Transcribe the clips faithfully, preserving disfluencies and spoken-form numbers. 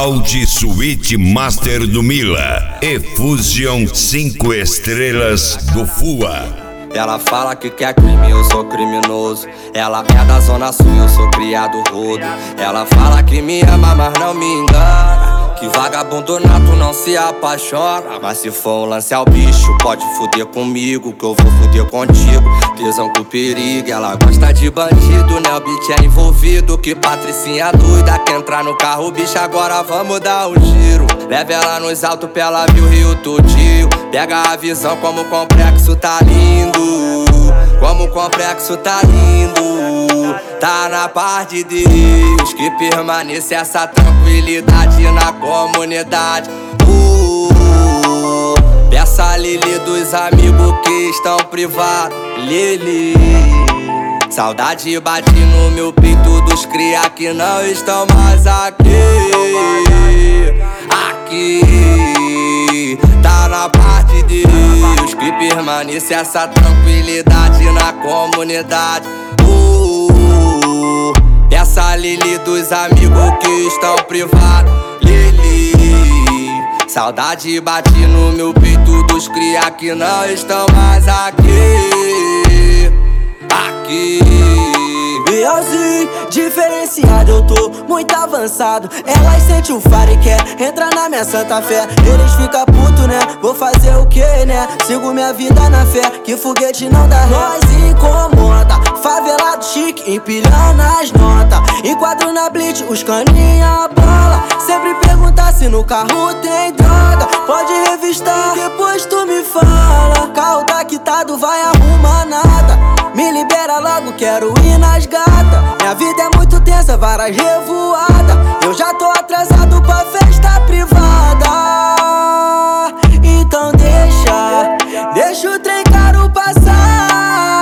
Audi Suite Master do Mila e Fusion cinco estrelas do F U A. Ela fala que quer crime, eu sou criminoso. Ela é da zona sul, eu sou criado rodo. Ela fala que me ama, mas não me engana. Que vagabundo nato não se apaixona. Mas se for um lance ao bicho, pode fuder comigo, que eu vou fuder contigo. Tesão com perigo, ela gosta de bandido, né? O beat é envolvido. Que patricinha doida, quer entrar no carro, bicho, agora vamos dar um giro. Leva ela nos altos pra ela ver o rio tudinho. Pega a visão como o complexo tá lindo. Como o complexo tá lindo. Tá na paz de Deus que permanece essa tranquilidade na comunidade. uh, Peça a Lili dos amigos que estão privados. Lili, saudade bate no meu peito dos cria que não estão mais aqui. Aqui tá na paz de Deus que permanece essa tranquilidade na comunidade. uh, Peça a Lili dos amigos que estão privados. Lili, saudade bate no meu peito dos cria que não estão mais aqui. Aqui Bielzinho, diferenciado, eu tô muito avançado. Elas sentem o faro e quer entrar na minha santa fé. Eles ficam putos, né? Vou fazer o que, né? Sigo minha vida na fé, que foguete não dá ré. Nós incomoda, favelado chique, empilhando as notas. Enquadro na blitz, os caninha bola. Sempre perguntar se no carro tem droga. Pode revistar, depois tu me fala. Carro tá quitado, vai arrumar nada. Me libera logo, quero ir nas gatas. Minha vida é muito tensa, várias revoadas. Eu já tô atrasado pra festa privada. Então deixa, deixa o trem caro passar.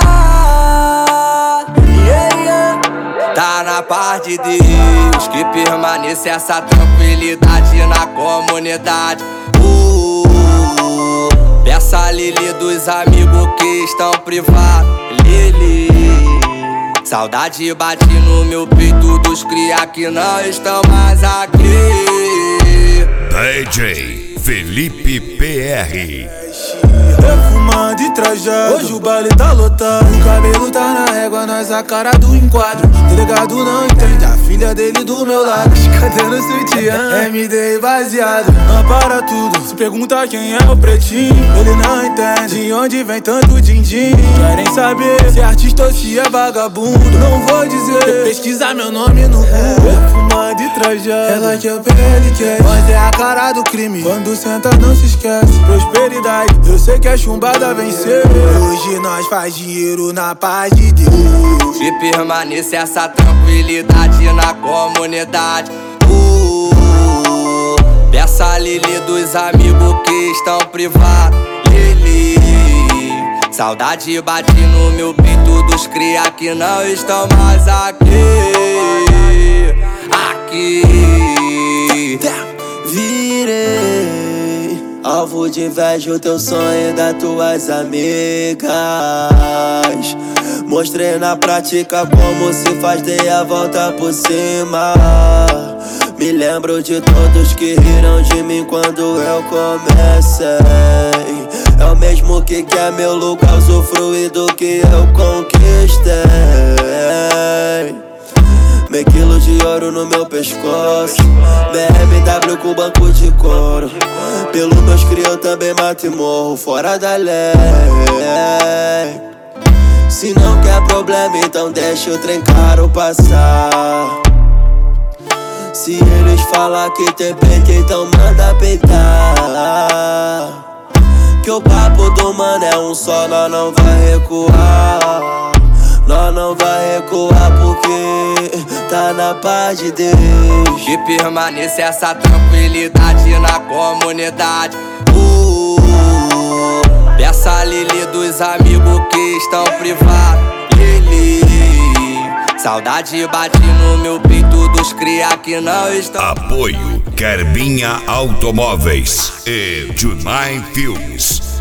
Yeah, yeah. Tá na paz de Deus que permanece essa tranquilidade na comunidade. uh, Peça a Lili dos amigos que estão privados. Lili, saudade bate no meu peito dos cria que não estão mais aqui. D J Felipe P R. Perfumado e trajado, hoje o baile tá lotado. O cabelo tá na régua, nós a cara do enquadro. Delegado não entende, a filha dele do meu lado. Cadê no sutiã? M D baseado, não para tudo. Se pergunta quem é o pretinho, ele não entende de onde vem tanto din-din. Querem saber se é artista ou se é vagabundo. Não vou dizer, pesquisar meu nome no Google. Perfumado e trajado, ela quer o ele quer. Nós é a cara do crime, quando senta não se esquece. Prosperidade, eu sei que a chumbada venceu. Hoje nós faz dinheiro na paz de Deus. E permanece essa tranquilidade na comunidade. uh, Peça a Lili dos amigos que estão privados. Lili, saudade bate no meu peito dos cria que não estão mais aqui. Aqui virei alvo de inveja o teu sonho das tuas amigas. Mostrei na prática como se faz, dei a volta por cima. Me lembro de todos que riram de mim quando eu comecei. É o mesmo que quer meu lugar, usufruir do que eu conquistei. Meio quilo de ouro no meu pescoço, B M W com banco de couro. Pelo meus cria eu também mato e morro fora da lei. Se não quer problema, então deixa o trem caro passar. Se eles falar que tem peito, então manda peitar. Que o papo do mano é um só, nós não vai recuar. Nós não vai recuar porque tá na paz de Deus. Que permanece essa tranquilidade na comunidade. uh, Peça a Lili dos amigos que estão privados. Lili, saudade bate no meu peito dos cria que não estão. Apoio Carbinha Automóveis e Junai Filmes.